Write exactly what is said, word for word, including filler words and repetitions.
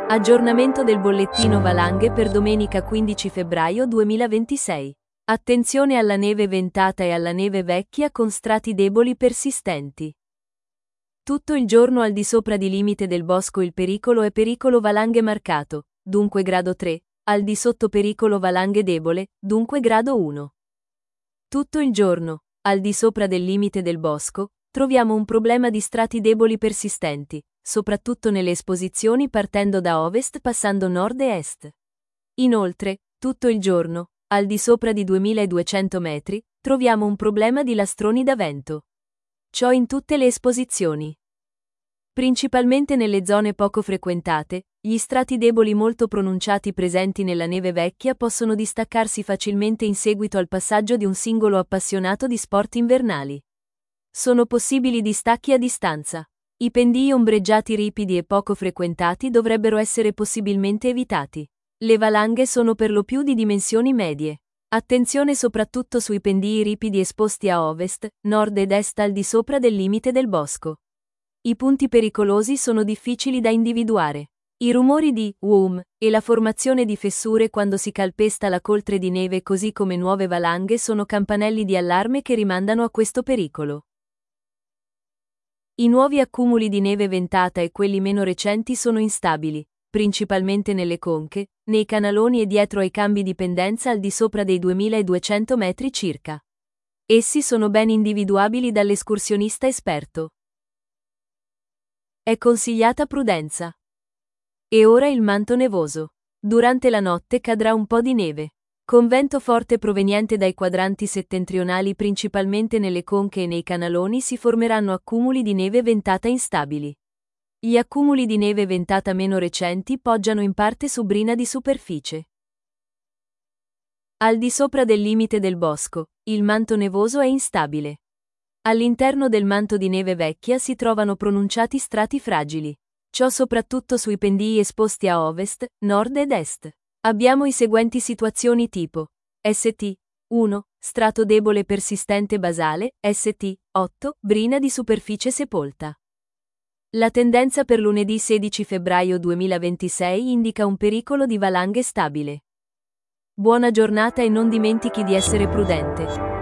Aggiornamento del bollettino valanghe per domenica quindici febbraio duemilaventisei. Attenzione alla neve ventata e alla neve vecchia con strati deboli persistenti. Tutto il giorno al di sopra di limite del bosco il pericolo è pericolo valanghe marcato, dunque grado tre, al di sotto pericolo valanghe debole, dunque grado uno. Tutto il giorno, al di sopra del limite del bosco, troviamo un problema di strati deboli persistenti, soprattutto nelle esposizioni partendo da ovest passando nord e est. Inoltre, tutto il giorno, al di sopra di duemiladuecento metri, troviamo un problema di lastroni da vento. Ciò in tutte le esposizioni. Principalmente nelle zone poco frequentate, gli strati deboli molto pronunciati presenti nella neve vecchia possono distaccarsi facilmente in seguito al passaggio di un singolo appassionato di sport invernali. Sono possibili distacchi a distanza. I pendii ombreggiati ripidi e poco frequentati dovrebbero essere possibilmente evitati. Le valanghe sono per lo più di dimensioni medie. Attenzione soprattutto sui pendii ripidi esposti a ovest, nord ed est al di sopra del limite del bosco. I punti pericolosi sono difficili da individuare. I rumori di "whom" e la formazione di fessure quando si calpesta la coltre di neve così come nuove valanghe sono campanelli di allarme che rimandano a questo pericolo. I nuovi accumuli di neve ventata e quelli meno recenti sono instabili, principalmente nelle conche, nei canaloni e dietro ai cambi di pendenza al di sopra dei duemiladuecento metri circa. Essi sono ben individuabili dall'escursionista esperto. È consigliata prudenza. E ora il manto nevoso. Durante la notte cadrà un po' di neve. Con vento forte proveniente dai quadranti settentrionali principalmente nelle conche e nei canaloni si formeranno accumuli di neve ventata instabili. Gli accumuli di neve ventata meno recenti poggiano in parte su brina di superficie. Al di sopra del limite del bosco, il manto nevoso è instabile. All'interno del manto di neve vecchia si trovano pronunciati strati fragili. Ciò soprattutto sui pendii esposti a ovest, nord ed est. Abbiamo i seguenti situazioni tipo S T uno, strato debole persistente basale, S T otto, brina di superficie sepolta. La tendenza per lunedì sedici febbraio duemilaventisei indica un pericolo di valanghe stabile. Buona giornata e non dimentichi di essere prudente.